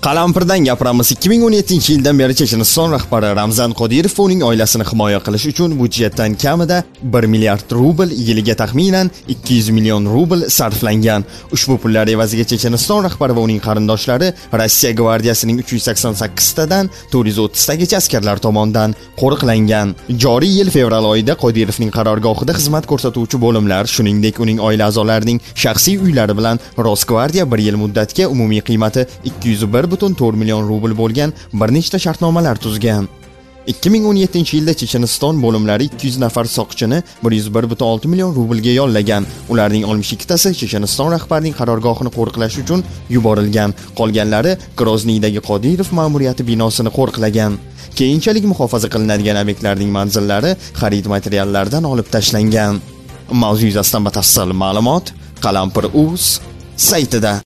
Qalampirdan gapiramiz. 2017-yildan beri Checheniston rahbari Ramzan Qodirov va uning oilasini himoya qilish uchun budjetdan kamida 1 milliard rubl, yiliga taxminan 200 million rubl sarflangan. Ushbu pullar evaziga Checheniston rahbari va uning qarindoshlari Rossiya gvardiyasining 388 tadan 430 tagacha askarlar tomonidan qo'riqlangan. Joriy yil fevral oyida Qodirovning qarorgohida xizmat ko'rsatuvchi bo'limlar, shuningdek uning oila a'zolarining shaxsiy uylari bilan Rosgvardiya 1 yil muddatga umumiy qiymati 201,4 million rubl bo'lgan bir nechta shartnomalar tuzgan. 2017-yilda Checheniston bo'limlari 200 nafar soqchini 101,6 million rublga yollagan. Ularning 62 tasi Checheniston rahbarining qarorgohini qo'riqlash uchun yuborilgan. Qolganlari Grozniydagi Qodirov ma'muriyati binosini qo'riqlagan. Keyinchalik muhofaza qilinadigan obyektlarning manzillari xarid materiallaridan olib tashlangan. Mavzu yuzasidan batafsil ma'lumot Qalampir.uz saytida.